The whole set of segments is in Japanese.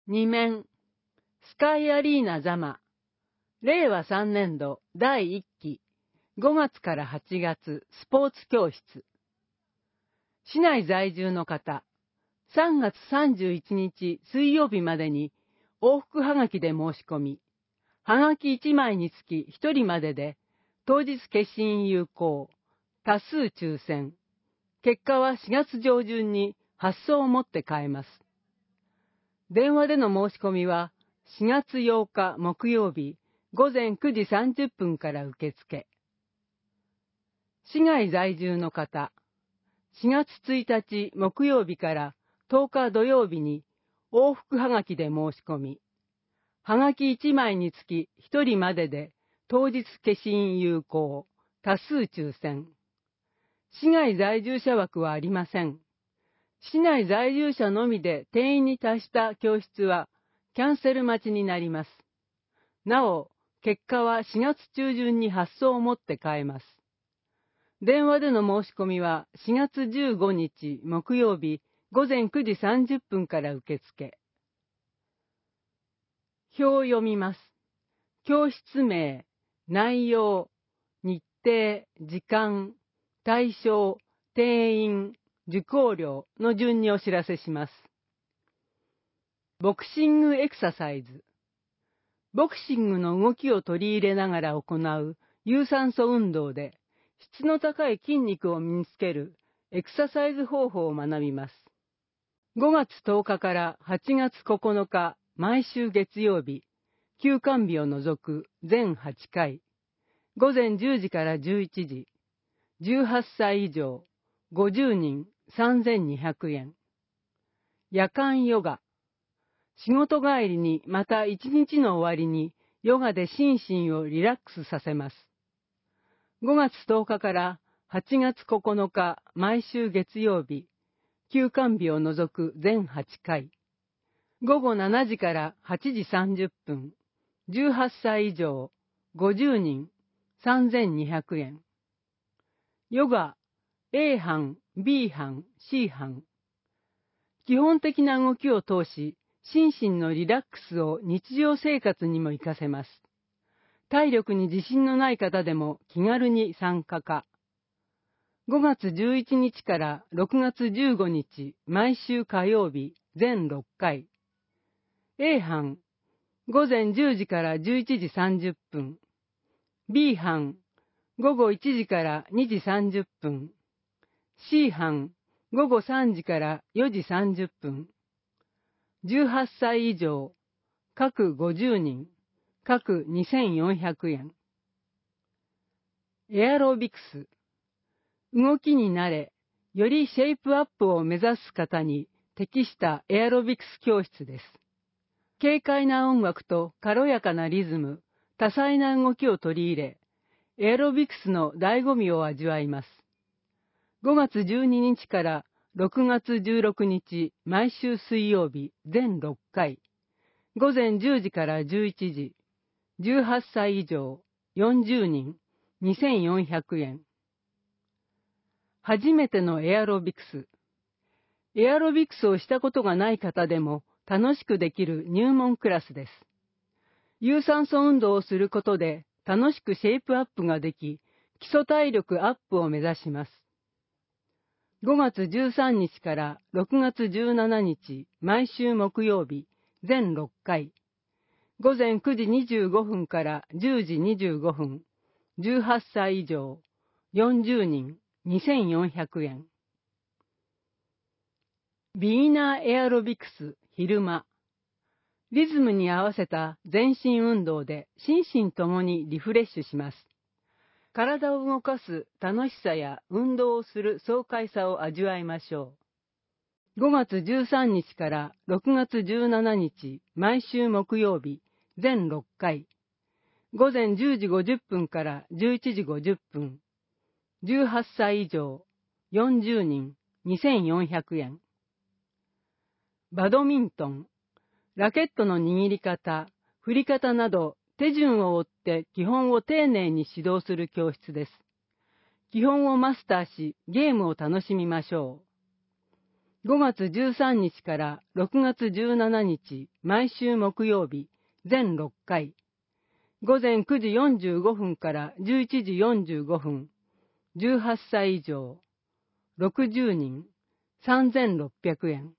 2面、スカイアリーナ座間、令和3年度第1期、5月から8月スポーツ教室。市内在住の方、3月31日水曜日までに往復はがきで申し込み、はがき1枚につき1人までで、当日消印有効、多数抽選。結果は4月上旬に発送をもって変えます。電話での申し込みは4月8日木曜日午前9時30分から受付。市外在住の方、4月1日木曜日から10日土曜日に往復はがきで申し込み、はがき1枚につき1人までで当日消印有効、多数抽選。市外在住者枠はありません。市内在住者のみで定員に達した教室はキャンセル待ちになります。なお、結果は4月中旬に発送をもって変えます。電話での申し込みは4月15日木曜日午前9時30分から受付。表を読みます。教室名、内容、日程、時間、対象、定員、受講料の順にお知らせします。ボクシングエクササイズ。ボクシングの動きを取り入れながら行う有酸素運動で質の高い筋肉を身につけるエクササイズ方法を学びます。5月10日から8月9日毎週月曜日、休館日を除く全8回、午前10時から11時、18歳以上、50人3200円。夜間ヨガ。仕事帰りにまた一日の終わりにヨガで心身をリラックスさせます。5月10日から8月9日毎週月曜日、休館日を除く全8回。午後7時から8時30分、18歳以上、50人3200円。ヨガ、A 班、B 班、C 班。基本的な動きを通し、心身のリラックスを日常生活にも活かせます。体力に自信のない方でも気軽に参加か。5月11日から6月15日、毎週火曜日、全6回。A 班、午前10時から11時30分。B 班、午後1時から2時30分。C 班、午後3時から4時30分。18歳以上、各50人、各2400円。エアロビクス。動きに慣れ、よりシェイプアップを目指す方に適したエアロビクス教室です。軽快な音楽と軽やかなリズム、多彩な動きを取り入れ、エアロビクスの醍醐味を味わいます。5月12日から6月16日、毎週水曜日、全6回。午前10時から11時。18歳以上、40人、2400円。初めてのエアロビクス。エアロビクスをしたことがない方でも楽しくできる入門クラスです。有酸素運動をすることで楽しくシェイプアップができ、基礎体力アップを目指します。5月13日から6月17日、毎週木曜日、全6回。午前9時25分から10時25分。18歳以上、40人、2400円。ビギナーエアロビクス昼間。リズムに合わせた全身運動で心身ともにリフレッシュします。体を動かす楽しさや運動をする爽快さを味わいましょう。5月13日から6月17日、毎週木曜日、全6回。午前10時50分から11時50分。18歳以上、40人、2400円。バドミントン。ラケットの握り方、振り方など、手順を追って基本を丁寧に指導する教室です。基本をマスターし、ゲームを楽しみましょう。 5月13日から6月17日、毎週木曜日、全6回。午前9時45分から11時45分、18歳以上、60人、3600円。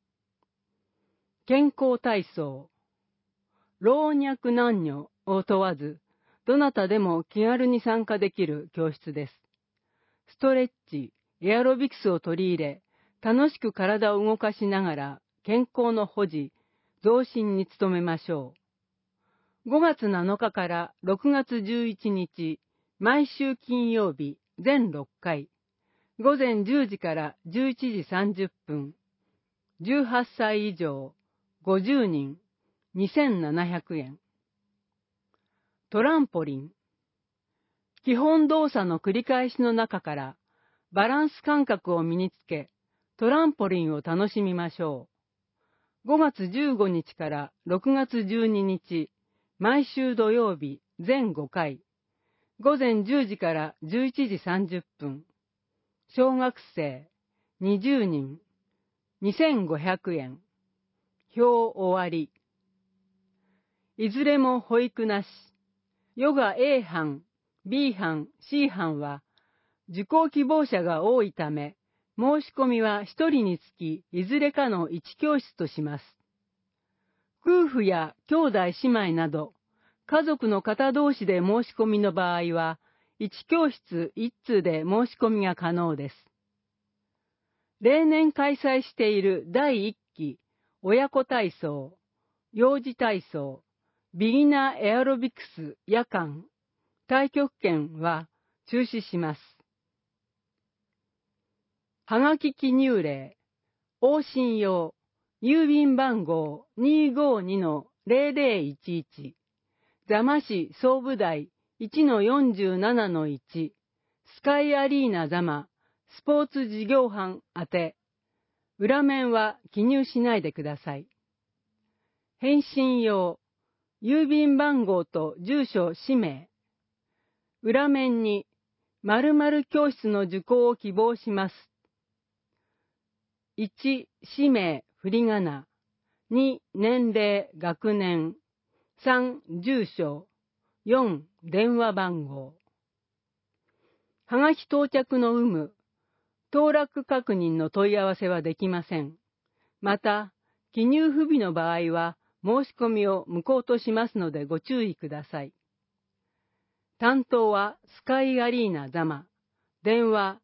健康体操。老若男女を問わず、どなたでも気軽に参加できる教室です。ストレッチ、エアロビクスを取り入れ、楽しく体を動かしながら健康の保持、増進に努めましょう。5月7日から6月11日、毎週金曜日、全6回。午前10時から11時30分。18歳以上、50人、2700円。トランポリン。基本動作の繰り返しの中からバランス感覚を身につけ、トランポリンを楽しみましょう。5月15日から6月12日、毎週土曜日、全5回。午前10時から11時30分。小学生、20人、2500円。表終わり。いずれも保育なし。ヨガ A 班、B 班、C 班は、受講希望者が多いため、申し込みは1人につきいずれかの1教室とします。夫婦や兄弟姉妹など、家族の方同士で申し込みの場合は、1教室1通で申し込みが可能です。例年開催している第1期、親子体操、幼児体操、ビギナーエアロビクス夜間、太極拳は中止します。はがき記入例、往診用、郵便番号 252-0011、座間市総武台 1-47-1、スカイアリーナ座間、スポーツ事業班宛て。裏面は記入しないでください。返信用、郵便番号と住所氏名。裏面に、〇〇教室の受講を希望します。1、氏名、振り仮名。2、年齢、学年。3、住所。4、電話番号。はがき到着の有無、当落確認の問い合わせはできません。また、記入不備の場合は、申し込みを無効としますのでご注意ください。担当はスカイアリーナ座間。電話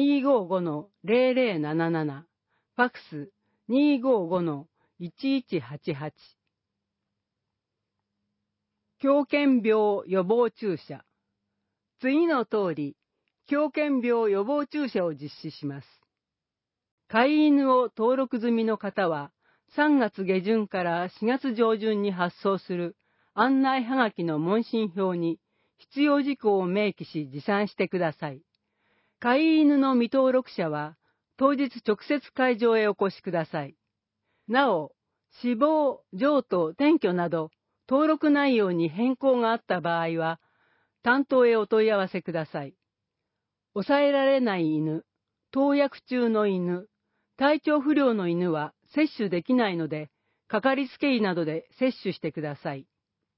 255-0077。ファックス 255-1188。狂犬病予防注射。次の通り、狂犬病予防注射を実施します。飼い犬を登録済みの方は、3月下旬から4月上旬に発送する案内はがきの問診票に必要事項を明記し持参してください。飼い犬の未登録者は、当日直接会場へお越しください。なお、死亡、譲渡、転居など、登録内容に変更があった場合は、担当へお問い合わせください。抑えられない犬、投薬中の犬、体調不良の犬は接種できないので、かかりつけ医などで接種してください。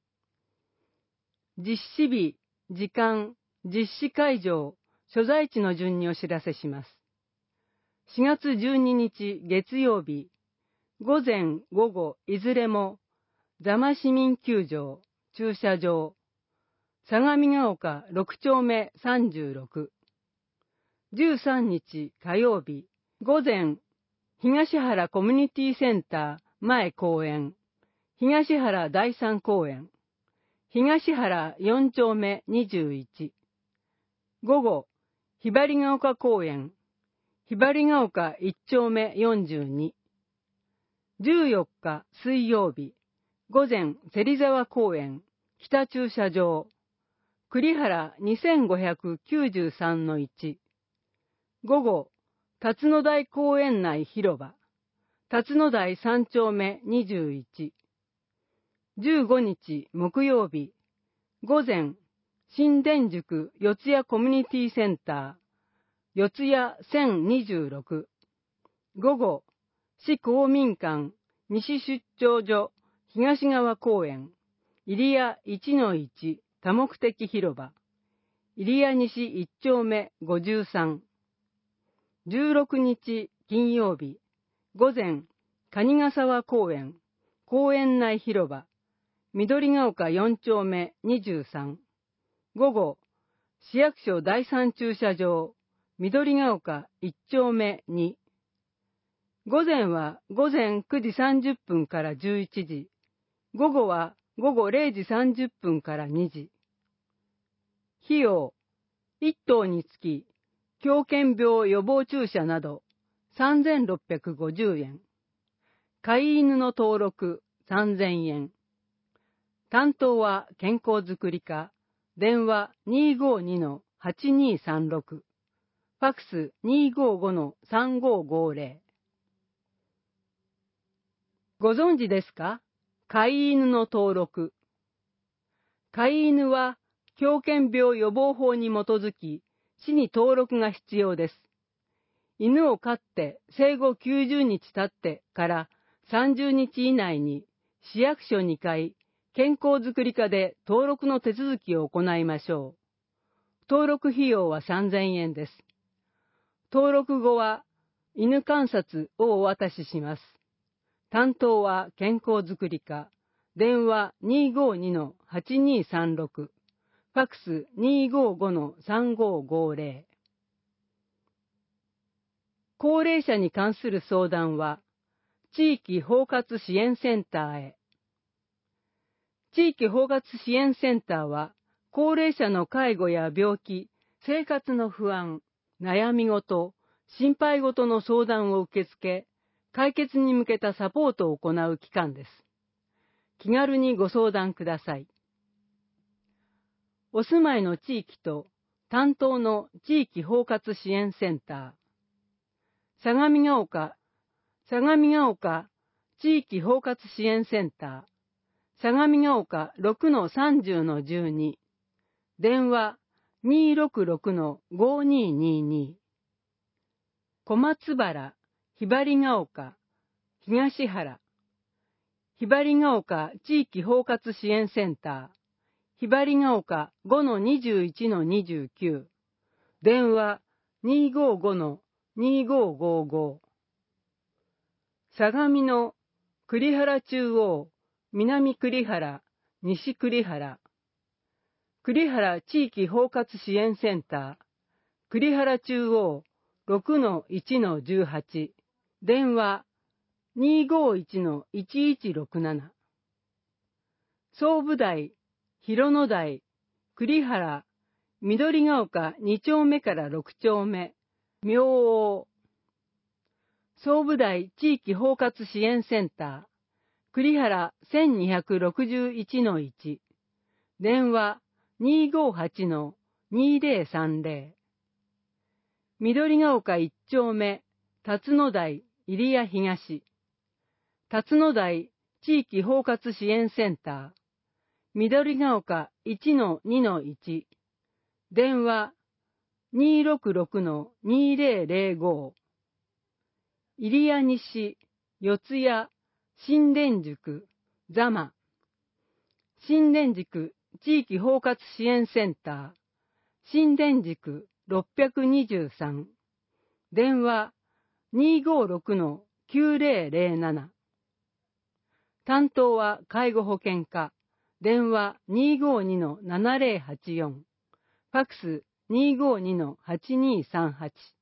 実施日、時間、実施会場、所在地の順にお知らせします。4月12日月曜日、午前午後いずれも、座間市民球場、駐車場、相模ヶ丘6丁目36。13日火曜日、午前、東原コミュニティセンター前公園、東原第3公園、東原4丁目21。午後、ひばりが丘公園、ひばりが丘1丁目42。14日水曜日、午前、芹沢公園、北駐車場、栗原 2593-1。午後、辰野台公園内広場、辰野台3丁目21。15日木曜日、午前、新田宿四谷コミュニティセンター、四谷1026。 午後、市公民館西出張所東側公園、入谷 1-1 多目的広場、入谷西1丁目53。16日金曜日、午前、蟹ヶ沢公園、公園内広場、緑ヶ丘4丁目23。午後、市役所第3駐車場、緑ヶ丘1丁目2。午前は午前9時30分から11時。午後は午後0時30分から2時。費用、1頭につき、狂犬病予防注射など3650円。飼い犬の登録3000円。担当は健康づくり課。電話 252-8236。ファックス 255-3550。ご存知ですか？飼い犬の登録。飼い犬は狂犬病予防法に基づき、市に登録が必要です。犬を飼って生後90日経ってから30日以内に市役所2回、健康づくり課で登録の手続きを行いましょう。登録費用は3000円です。登録後は犬観察をお渡しします。担当は健康づくり課。電話 252-8236。ファックス 255-3550。高齢者に関する相談は、地域包括支援センターへ。地域包括支援センターは、高齢者の介護や病気、生活の不安、悩み事、心配事の相談を受け付け、解決に向けたサポートを行う機関です。気軽にご相談ください。お住まいの地域と担当の地域包括支援センター。相模ヶ丘地域包括支援センター。相模ヶ丘 6-30-12。電話 266-5222。小松原、ひばりが丘、東原。ひばりが丘地域包括支援センター。ひばりが丘 5-21-29。電話 255-2555。相模の栗原中央、南栗原、西栗原。栗原地域包括支援センター。栗原中央 6-1-18。電話 251-1167。総武台、広野台、栗原、緑ヶ丘2丁目から6丁目、明王。総武台地域包括支援センター、栗原 1261-1。電話 258-2030。緑ヶ丘1丁目、辰野台、入谷東。辰野台地域包括支援センター、緑ヶ丘 1-2-1。電話 266-2005。入谷西、四谷、新田宿、座間。新田宿地域包括支援センター、新田宿623。電話 256-9007。担当は介護保険課。電話 252-7084。ファックス 252-8238。